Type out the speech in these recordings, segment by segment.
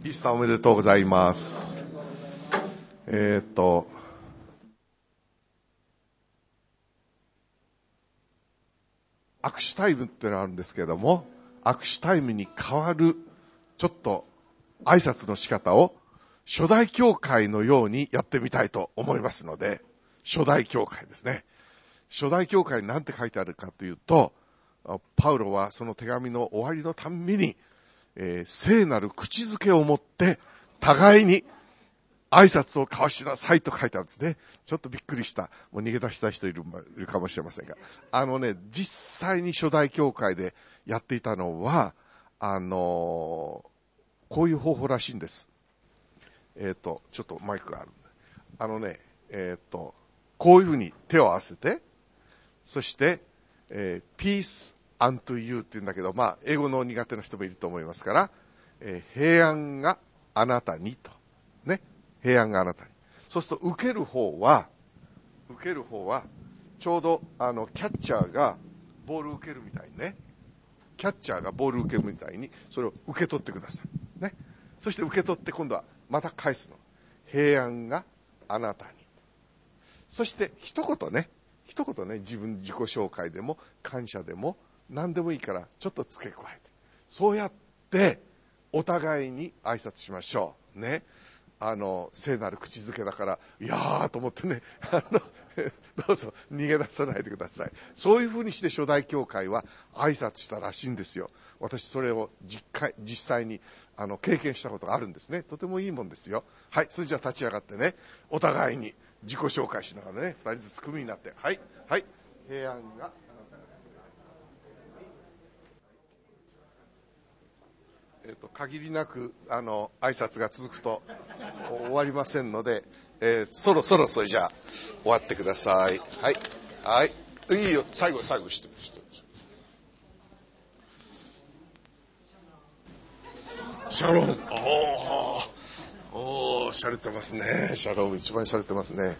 イースターおめでとうございます。握手タイムってのがあるんですけれども、握手タイムに代わるちょっと挨拶の仕方を初代教会のようにやってみたいと思いますので、初代教会ですね。初代教会に何て書いてあるかというと、パウロはその手紙の終わりのたんびに、聖なる口づけを持って互いに挨拶を交わしなさいと書いてあるんですね。ちょっとびっくりした。もう逃げ出した人いるかもしれませんが。実際に初代教会でやっていたのは、こういう方法らしいんです。ちょっとマイクがあるんで。こういうふうに手を合わせて、そして、peace unto you って言うんだけど、英語の苦手な人もいると思いますから、平安があなたにと。ね。平安があなたに。そうすると、受ける方は、ちょうど、キャッチャーがボールを受けるみたいにね。キャッチャーがボールを受けるみたいに、それを受け取ってください。ね。そして受け取って今度はまた返すの。平安があなたに。そして一言ね、自己紹介でも感謝でも何でもいいからちょっと付け加えて。そうやってお互いに挨拶しましょう。ね。聖なる口づけだから、いやーと思ってね、どうぞ逃げ出さないでください。そういうふうにして初代教会は挨拶したらしいんですよ。私それを実際に経験したことがあるんですね。とてもいいもんですよ。はい、それじゃあ立ち上がってね、お互いに自己紹介しながらね、二人ずつ組になって、はい、はい、平安が限りなく挨拶が続くと終わりませんので、そろそろそれじゃあ終わってください。はい、はい、いいよ、最後してシャローム。おー、しゃれてますね。シャローム一番しゃれてますね。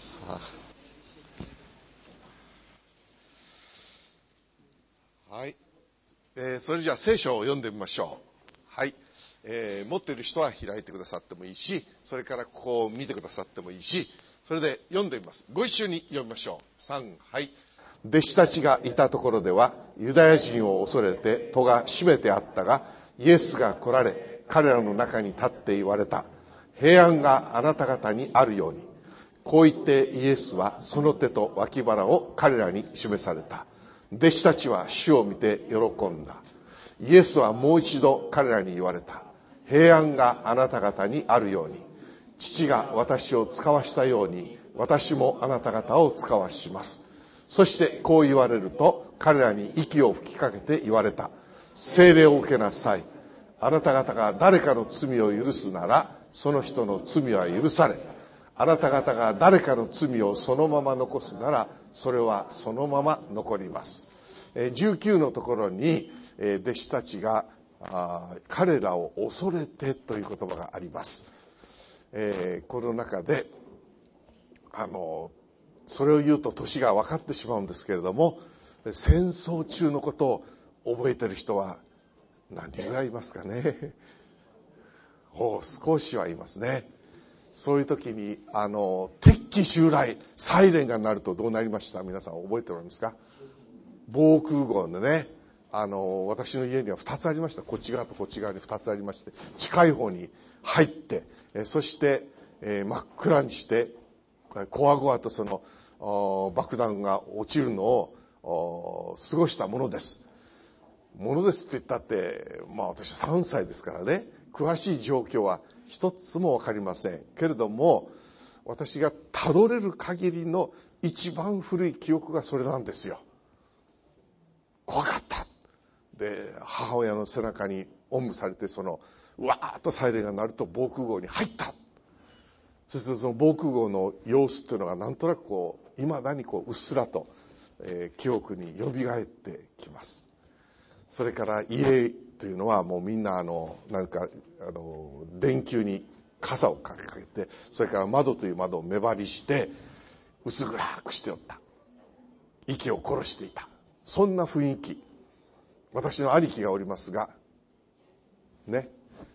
はい、それじゃあ聖書を読んでみましょう。はい、持っている人は開いてくださってもいいし、それからここを見てくださってもいいし、それで読んでみます。ご一緒に読みましょう。3、はい。弟子たちがいたところではユダヤ人を恐れて戸が閉めてあったが、イエスが来られ彼らの中に立って言われた。平安があなた方にあるように。こう言ってイエスはその手と脇腹を彼らに示された。弟子たちは主を見て喜んだ。イエスはもう一度彼らに言われた。平安があなた方にあるように。父が私を使わしたように、私もあなた方を使わします。そしてこう言われると、彼らに息を吹きかけて言われた。聖霊を受けなさい。あなた方が誰かの罪を許すなら、その人の罪は許され、あなた方が誰かの罪をそのまま残すなら、それはそのまま残ります。19のところに、弟子たちが彼らを恐れてという言葉があります。この中でそれを言うと年が分かってしまうんですけれども、戦争中のことを覚えてる人は何人ぐらいいますかね。少しはいますね。そういう時に敵機襲来サイレンが鳴るとどうなりました？皆さん覚えておられますか？防空壕でね、私の家には2つありました。こっち側とこっち側に2つありまして、近い方に入って、そして、真っ暗にしてこわごわとその爆弾が落ちるのを過ごしたものです。ものですって言ったって、私は3歳ですからね、詳しい状況は一つもわかりませんけれども、私がたどれる限りの一番古い記憶がそれなんですよ。怖かった。で、母親の背中におんぶされて、うわーっとサイレンが鳴ると防空壕に入った。そしてその防空壕の様子というのがなんとなく未だにうっすらと、記憶に蘇ってきます。それから家というのはもうみんな電球に傘をかけて、それから窓という窓を目張りして薄暗くしておった。息を殺していた。そんな雰囲気。私の兄貴がおりますがね、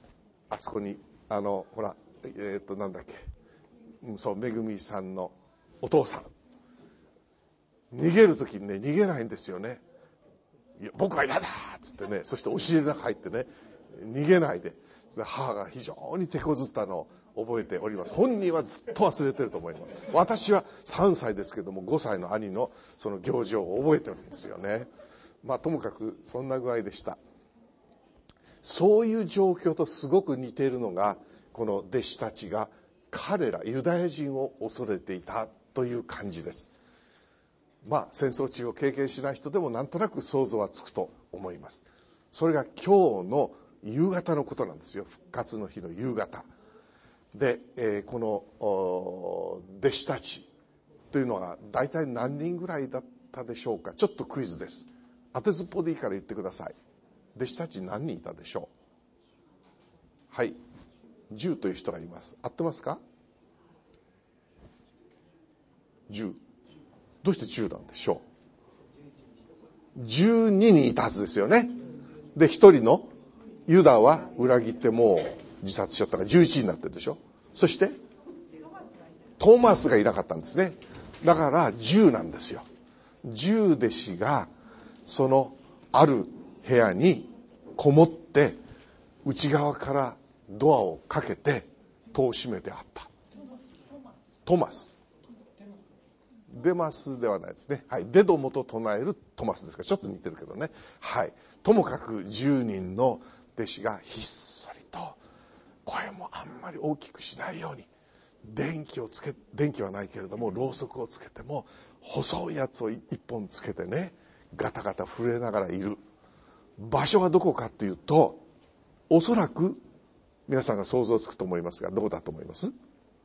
あそこにほらなんだっけ、そうめぐみさんのお父さん、逃げる時にね逃げないんですよね。いや僕は嫌だっつってね、そして押し入れの中入ってね逃げないで、母が非常に手こずったのを覚えております。本人はずっと忘れてると思います。私は3歳ですけども5歳の兄のその行事を覚えてるんですよね。まあともかくそんな具合でした。そういう状況とすごく似ているのが、この弟子たちが彼らユダヤ人を恐れていたという感じです。まあ戦争地を経験しない人でもなんとなく想像はつくと思います。それが今日の夕方のことなんですよ。復活の日の夕方で、この弟子たちというのは大体何人ぐらいだったでしょうか。ちょっとクイズです。当てずっぽでいいから言ってください。弟子たち何人いたでしょう。はい、10という人がいます。合ってますか。10。どうして10なんでしょう。12人いたはずですよね。で1人のユダは裏切ってもう自殺しちゃったから11になってるでしょ。そしてトマスがいなかったんですね。だから10なんですよ。10弟子がそのある部屋にこもって内側からドアをかけて戸を閉めてあった。トマス、デマスではないですね。はい、デドモと唱えるトマスですからちょっと似てるけどね。はい、ともかく10人の弟子がひっそりと、声もあんまり大きくしないように、電気はないけれどもろうそくをつけても細いやつを一本つけてね、ガタガタ震えながらいる。場所はどこかというと、おそらく皆さんが想像つくと思いますが、どこだと思います？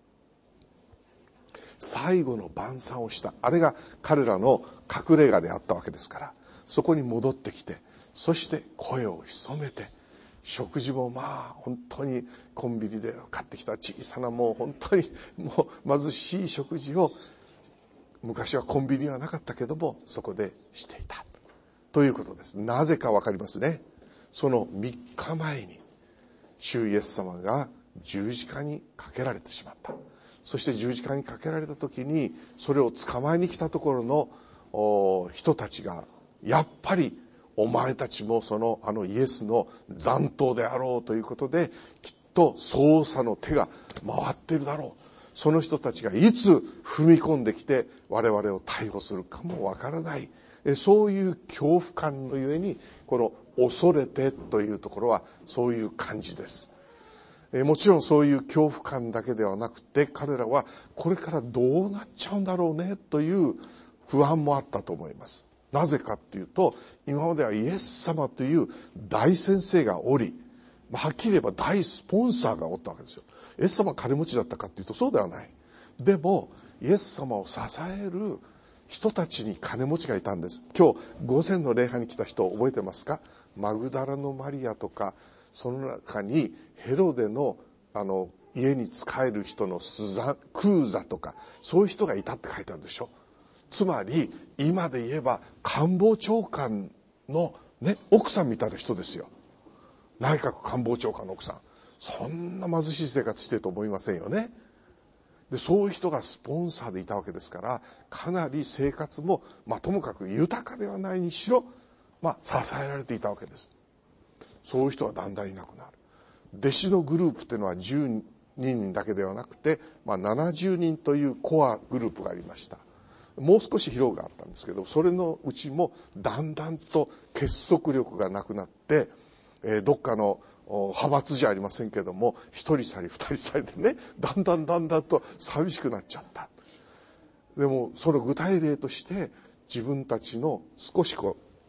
最後の晩餐をした、あれが彼らの隠れ家であったわけですから、そこに戻ってきて、そして声を潜めて、食事もまあ本当にコンビニで買ってきた小さなもう本当にもう貧しい食事を、昔はコンビニはなかったけどもそこでしていたということです。なぜかわかりますね。その3日前に主イエス様が十字架にかけられてしまった。そして十字架にかけられた時に、それを捕まえに来たところの人たちが、やっぱりお前たちもイエスの残党であろうということで、きっと捜査の手が回っているだろう。その人たちがいつ踏み込んできて我々を逮捕するかもわからない、そういう恐怖感のゆえに、この恐れてというところはそういう感じです。もちろんそういう恐怖感だけではなくて、彼らはこれからどうなっちゃうんだろうねという不安もあったと思います。なぜかというと、今まではイエス様という大先生がおり、はっきり言えば大スポンサーがおったわけですよ。イエス様は金持ちだったかというとそうではない。でもイエス様を支える人たちに金持ちがいたんです。今日午前の礼拝に来た人覚えてますか？マグダラのマリアとか、その中にヘロデの家に仕える人のクーザとか、そういう人がいたって書いてあるでしょ。つまり今で言えば官房長官のね、奥さんみたいな人ですよ。内閣官房長官の奥さん。そんな貧しい生活してると思いませんよね。でそういう人がスポンサーでいたわけですから、かなり生活も、ともかく豊かではないにしろ、支えられていたわけです。そういう人がだんだんいなくなる。弟子のグループっていうのは12人だけではなくて、70人というコアグループがありました。もう少し広があったんですけど、それのうちもだんだんと結束力がなくなって、どっかの派閥じゃありませんけども、一人去り二人去りでね、だんだんと寂しくなっちゃった。でもその具体例として、自分たちの少し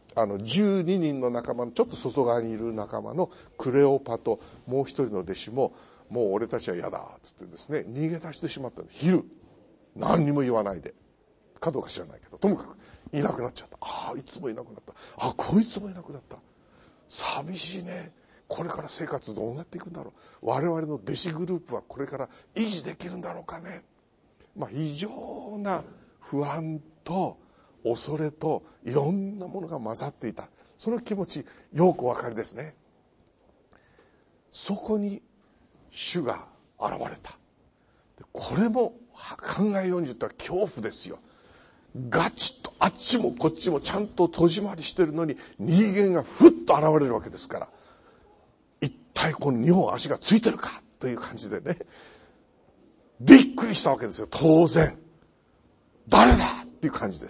12人の仲間のちょっと外側にいる仲間のクレオパともう一人の弟子も、もう俺たちは嫌だっつってですね、逃げ出してしまった。昼何にも言わないで、かどうか知らないけど、ともかくいなくなっちゃった。ああ、いつもいなくなった。ああ、こいつもいなくなった。寂しいね。これから生活どうなっていくんだろう。我々の弟子グループはこれから維持できるんだろうかね。非常な不安と恐れといろんなものが混ざっていた。その気持ちよくお分かりですね。そこに主が現れた。これも考えようによっては恐怖ですよ。ガチッとあっちもこっちもちゃんと戸締まりしてるのに人間がふっと現れるわけですから、一体この2本足がついてるかという感じでね、びっくりしたわけですよ。当然誰だっていう感じです。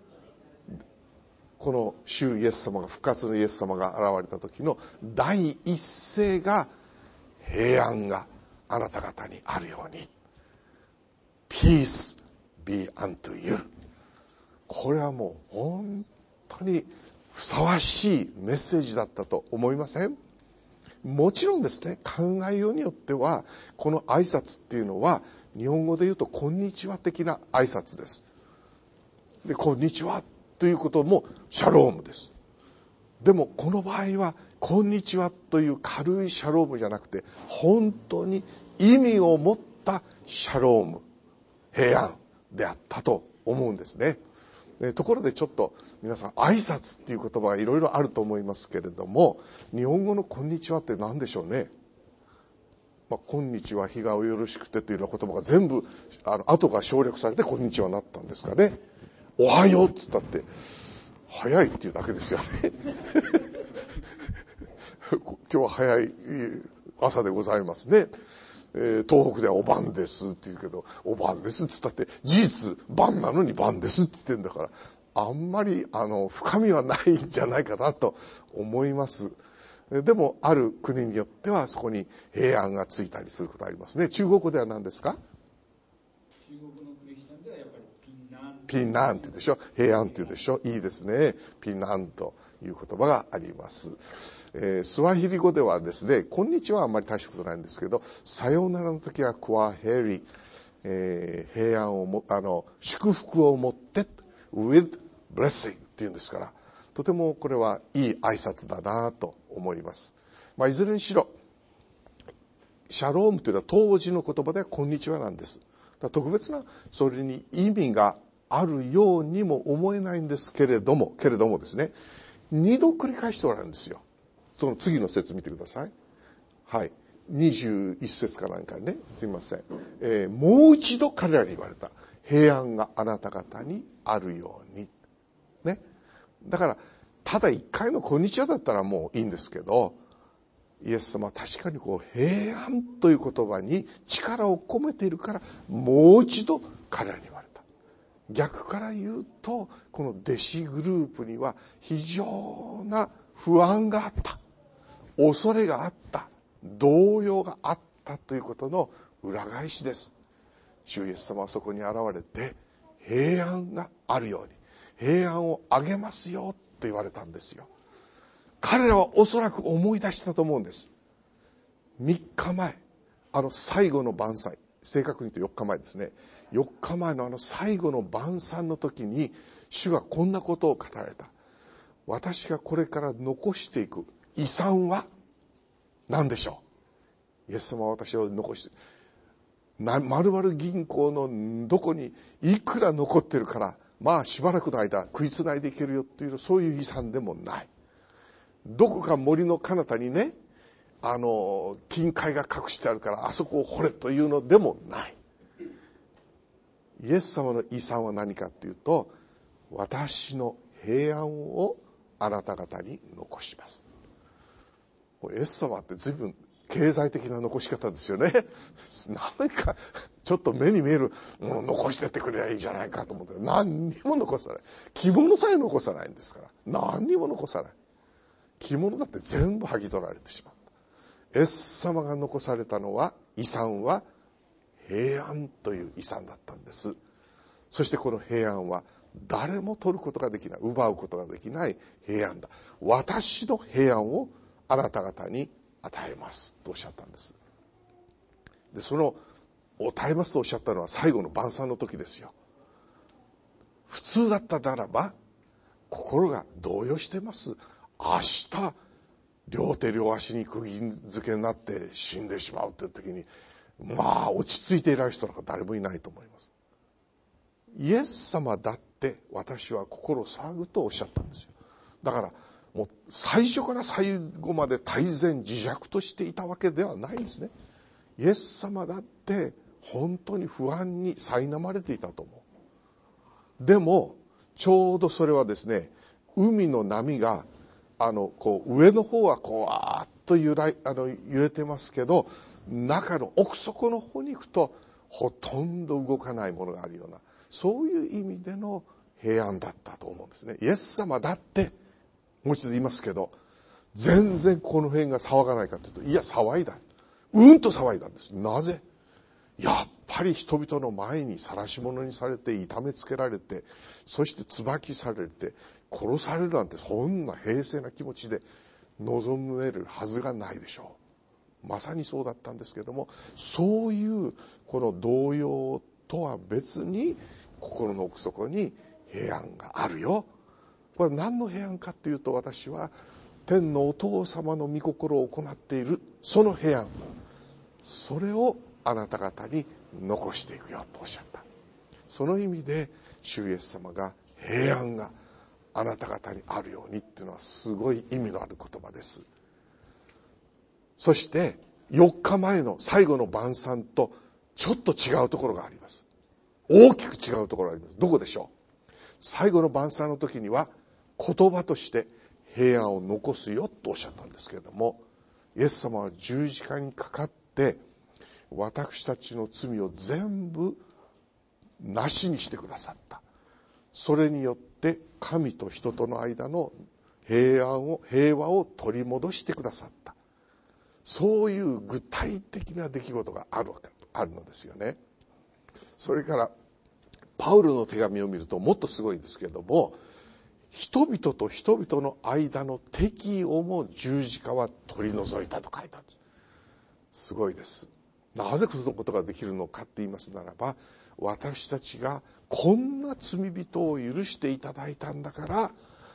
この主イエス様が、復活のイエス様が現れた時の第一声が、平安があなた方にあるように、 Peace be unto you。 これはもう本当にふさわしいメッセージだったと思いません？もちろんですね、考えようによってはこの挨拶っていうのは日本語で言うとこんにちは的な挨拶です。で、こんにちはということもシャロームです。でもこの場合はこんにちはという軽いシャロームじゃなくて、本当に意味を持ったシャローム、平安であったと思うんですね。ところでちょっと皆さん、挨拶っていう言葉がいろいろあると思いますけれども、日本語のこんにちはって何でしょうね。こんにちは、日がおよろしくてというような言葉が全部後が省略されてこんにちはになったんですかね。おはようって言ったって早いっていうだけですよね今日は早い朝でございますね。東北ではお晩ですって言うけど、お晩ですって言ったって事実晩なのに晩ですって言ってんだから、あんまり深みはないんじゃないかなと思います。でもある国によってはそこに平安がついたりすることありますね。中国語では何ですか？ 中国のクリスチャンではやっぱりピンナンって言うでしょ。平安って言うでしょ。いいですね。ピンナンという言葉があります。スワヒリ語ではですね、こんにちはあんまり大したことないんですけど、さようならの時はクワヘリ、平安を祝福を持って with blessing って言うんですから、とてもこれはいい挨拶だなと思います。いずれにしろシャロームというのは当時の言葉ではこんにちはなんです。特別なそれに意味があるようにも思えないんですけれどもですね、2度繰り返しておられるんですよ。その次の節見てください。はい。21節かなんかね、すみません。もう一度彼らに言われた。平安があなた方にあるように。ね。だから、ただ一回のこんにちはだったらもういいんですけど、イエス様は確かに平安という言葉に力を込めているから、もう一度彼らに言われた。逆から言うと、この弟子グループには非常な不安があった。恐れがあった。動揺があったということの裏返しです。主イエス様はそこに現れて、平安があるように、平安をあげますよと言われたんですよ。彼らはおそらく思い出したと思うんです。3日前、最後の晩餐、正確に言うと4日前ですね。4日前の最後の晩餐の時に、主がこんなことを語られた。私がこれから残していく遺産は何でしょう？イエス様は私を残して、丸々銀行のどこにいくら残ってるから、しばらくの間食いつないでいけるよっていう、そういう遺産でもない。どこか森の彼方にね、金塊が隠してあるからあそこを掘れというのでもない。イエス様の遺産は何かっていうと、私の平安をあなた方に残します。イエス様って随分経済的な残し方ですよね。何かちょっと目に見えるものを残してってくれりゃいいじゃないかと思って、何にも残さない。着物さえ残さないんですから。何にも残さない。着物だって全部剥ぎ取られてしまった。イエス様が残されたのは、遺産は平安という遺産だったんです。そしてこの平安は誰も取ることができない、奪うことができない平安だ。私の平安をあなた方に与えますとおっしゃったんです。で、その与えますとおっしゃったのは最後の晩餐の時ですよ。普通だったならば心が動揺してます。明日両手両足に釘付けになって死んでしまうという時に、落ち着いていられる人なんか誰もいないと思います。イエス様だって私は心を騒ぐとおっしゃったんですよ。だからもう最初から最後まで泰然自若としていたわけではないんですね。 イエス様だって本当に不安に苛まれていたと思う。でもちょうどそれはですね、海の波がこう上の方はこうわーっと揺れてますけど、中の奥底の方に行くとほとんど動かないものがあるような、そういう意味での平安だったと思うんですね。イエス様だって、もう一度言いますけど、全然この辺が騒がないかというと、いや騒いだ、うんと騒いだんです。なぜ？やっぱり人々の前に晒し者にされて、痛めつけられて、そして椿されて殺されるなんて、そんな平静な気持ちで望めるはずがないでしょう。まさにそうだったんですけれども、そういうこの動揺とは別に心の奥底に平安があるよ。これ何の平安かというと、私は天のお父様の御心を行っているその平安、それをあなた方に残していくよとおっしゃった。その意味で主イエス様が平安があなた方にあるようにっていうのはすごい意味のある言葉です。そして4日前の最後の晩餐とちょっと違うところがあります。大きく違うところがあります。どこでしょう？最後の晩餐の時には言葉として平安を残すよとおっしゃったんですけれども、イエス様は十字架にかかって私たちの罪を全部なしにしてくださった。それによって神と人との間の平和を取り戻してくださった。そういう具体的な出来事があるのですよね。それからパウロの手紙を見るともっとすごいんですけれども、人々と人々の間の敵意をも十字架は取り除いたと書いてあるんです。すごいです。なぜそのことができるのかって言いますならば、私たちがこんな罪人を許していただいたんだから、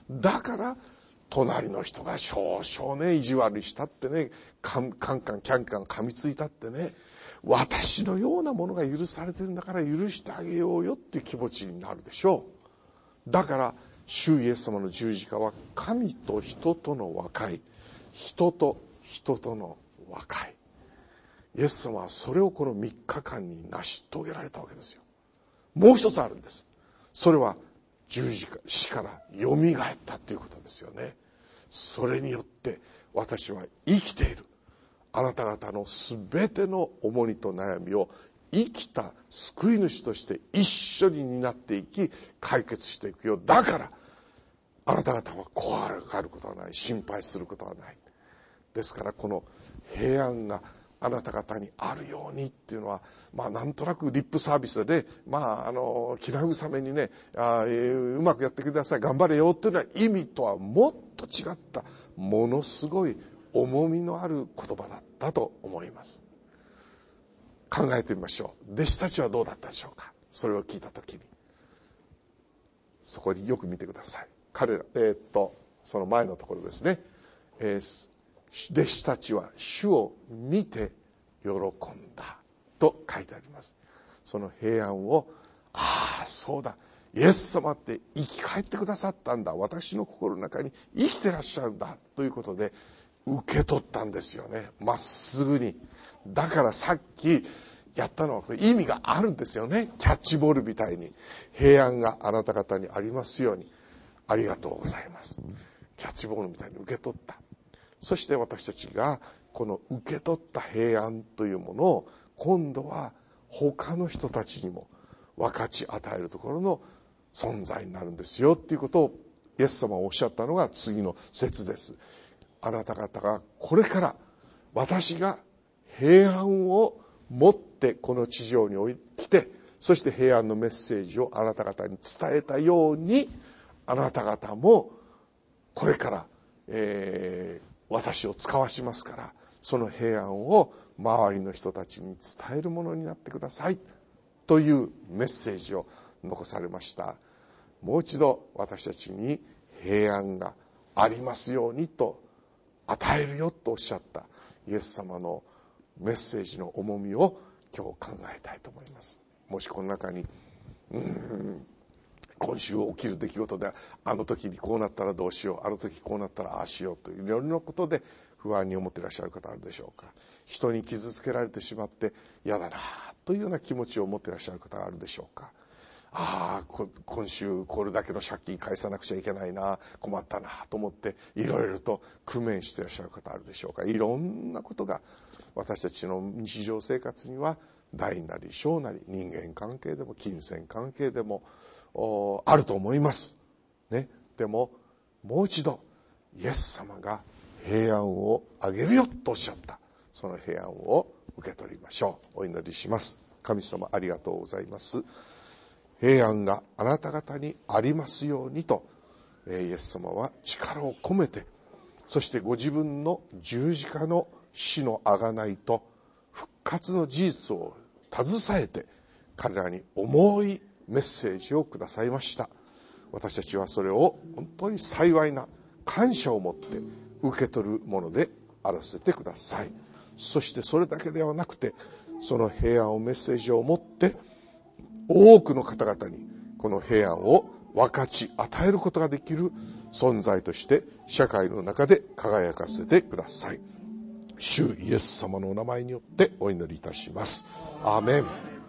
隣の人が少々ね意地悪したってね、カンカンキャンキャン噛みついたってね、私のようなものが許されてるんだから許してあげようよっていう気持ちになるでしょう。だから主イエス様の十字架は神と人との和解、人と人との和解、イエス様はそれをこの3日間に成し遂げられたわけですよ。もう一つあるんです。それは十字架、死からよみがえったということですよね。それによって私は生きている。あなた方のすべての重荷と悩みを生きた救い主として一緒に担っていき解決していくよ。だからあなた方は怖がることはない、心配することはない。ですからこの平安があなた方にあるようにっていうのは、なんとなくリップサービスでね、気慰めにね、うまくやってください、頑張れよっていうような意味とはもっと違ったものすごい重みのある言葉だったと思います。考えてみましょう。弟子たちはどうだったでしょうか。それを聞いたときにそこによく見てください。彼らその前のところですね、弟子たちは主を見て喜んだと書いてあります。その平安を、そうだ、イエス様って生き返ってくださったんだ、私の心の中に生きてらっしゃるんだということで受け取ったんですよね。まっすぐに。だからさっきやったのは意味があるんですよね。キャッチボールみたいに、平安があなた方にありますように、ありがとうございます。キャッチボールみたいに受け取った。そして私たちがこの受け取った平安というものを今度は他の人たちにも分かち与えるところの存在になるんですよっていうことをイエス様がおっしゃったのが次の節です。あなた方がこれから私が平安を持ってこの地上に来て、そして平安のメッセージをあなた方に伝えたように、あなた方もこれから、私を使わしますから、その平安を周りの人たちに伝えるものになってくださいというメッセージを残されました。もう一度私たちに平安がありますようにと与えるよとおっしゃったイエス様のメッセージの重みを今日考えたいと思います。もしこの中に今週起きる出来事で、あの時にこうなったらどうしよう、あの時こうなったらああしようといういろんなことで不安に思っていらっしゃる方あるでしょうか。人に傷つけられてしまって嫌だなというような気持ちを持っていらっしゃる方があるでしょうか。今週これだけの借金返さなくちゃいけないな、困ったなと思っていろいろと工面していらっしゃる方あるでしょうか。いろんなことが私たちの日常生活には大なり小なり、人間関係でも金銭関係でもあると思いますね。でももう一度イエス様が平安をあげるよとおっしゃった、その平安を受け取りましょう。お祈りします。神様、ありがとうございます。平安があなた方にありますようにと、イエス様は力を込めて、そしてご自分の十字架の死の贖いと復活の事実を携えて彼らに重いメッセージをくださいました。私たちはそれを本当に幸いな感謝を持って受け取るものであらせてください。そしてそれだけではなくて、その平安をメッセージを持って多くの方々にこの平安を分かち与えることができる存在として社会の中で輝かせてください。主イエス様のお名前によってお祈りいたします。アーメン。